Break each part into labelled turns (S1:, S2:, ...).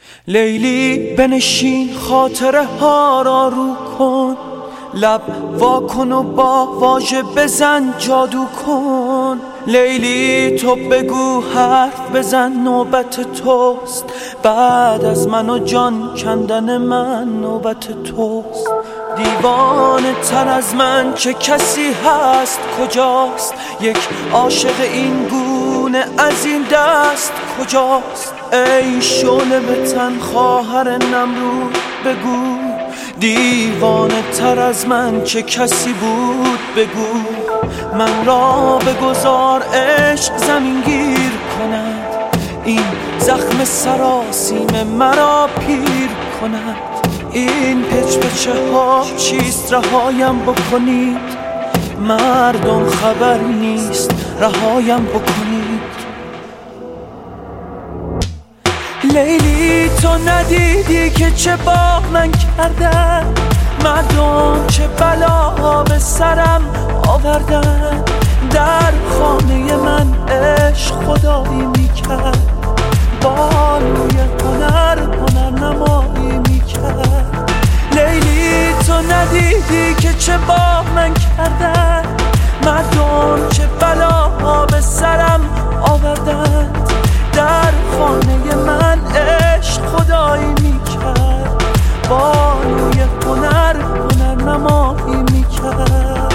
S1: لیلی بنشین خاطره ها را رو کن، لب وا کن و با واژه بزن جادو کن. لیلی تو بگو حرف بزن نوبت توست، بعد از من و جان کندن من نوبت توست. دیوانه تر از من چه کسی هست کجاست؟ یک عاشق این گونه از این دست کجاست؟ ای شعله به تن خواهر نمرود بگو، دیوانه تر از من چه کسی بود بگو. من را بگذار عشق زمین گیر کند، این زخم سراسیم مرا پیر کند. این پچ پچه ها چیست رهایم بکنید، مردم خبر نیست رهایم بکنید. لیلی تو ندیدی که چه با من کردن، مردم چه بلا به سرم آوردن. در خانه من عشق خدایی میکرد، بانوی هنر نمایی میکرد. لیلی تو ندیدی که چه با من کردن، مردم چه بلا به سرم آوردن. در خانه من عشق خدایی میکرد، بانوی هنر نمایی میکرد.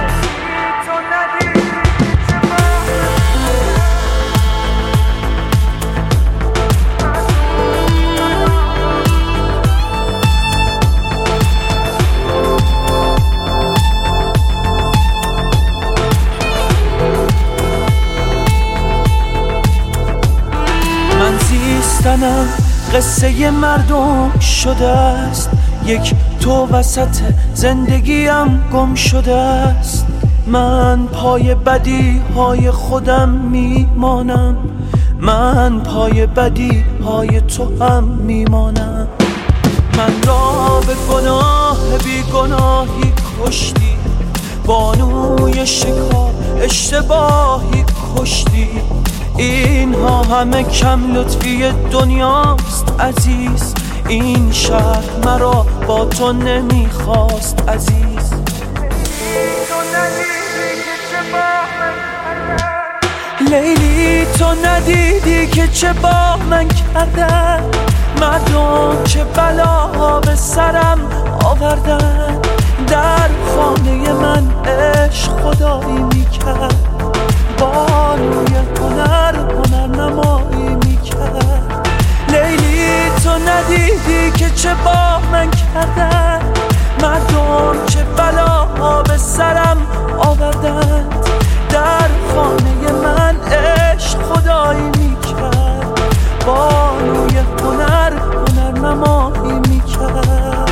S1: زیستنم قصه مردم شده است، یک تو وسط زندگیم گم شده است. من پای بدی های خودم میمانم، من پای بدی های تو هم میمانم. من را به گناه بی گناهی کشتی، بانوی شکار اشتباهی کشتی. اینها همه کم لطفی دنیاست عزیز، این شهر مرا با تو نمیخواست عزیز. لیلی تو ندیدی که چه با من کردن، مردم چه بلا به سرم آوردن. در خانه من عشق خدایی میکرد، بانوی هنر نمایی میکرد. لیلی تو ندیدی که چه با من کردن، مردم چه بلا به سرم آوردن. در خانه من عشق خدایی میکرد، بانوی هنر نمایی میکرد.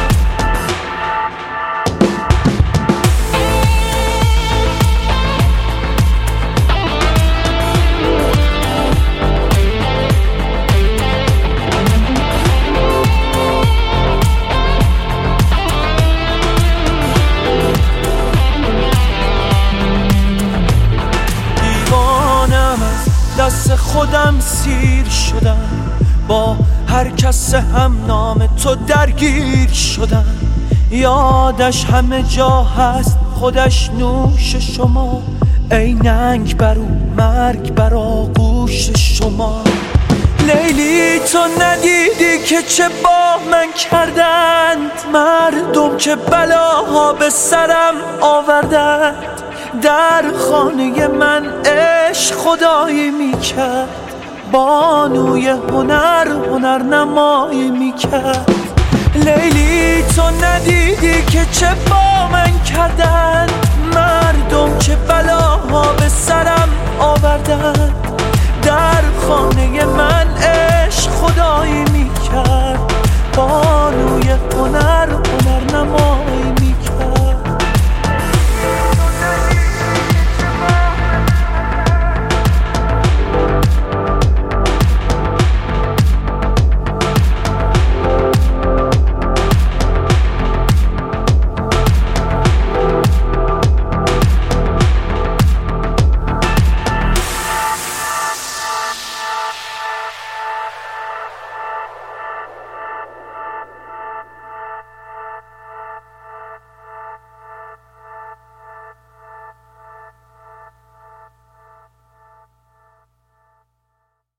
S1: دست خودم سیر شدم، با هر کس هم نام تو درگیر شدم. یادش همه جا هست خودش نوش شما، ای ننگ برو مرگ بر آغوش شما. لیلی تو ندیدی که چه با من کردند، مردم چه بلاها به سرم آوردند. در خانه من عشق خدایی میکرد، بانوی هنر نمایی میکرد. لیلی تو ندیدی که چه با من کردن، مردم چه بلاها به سرم آوردن. در خانه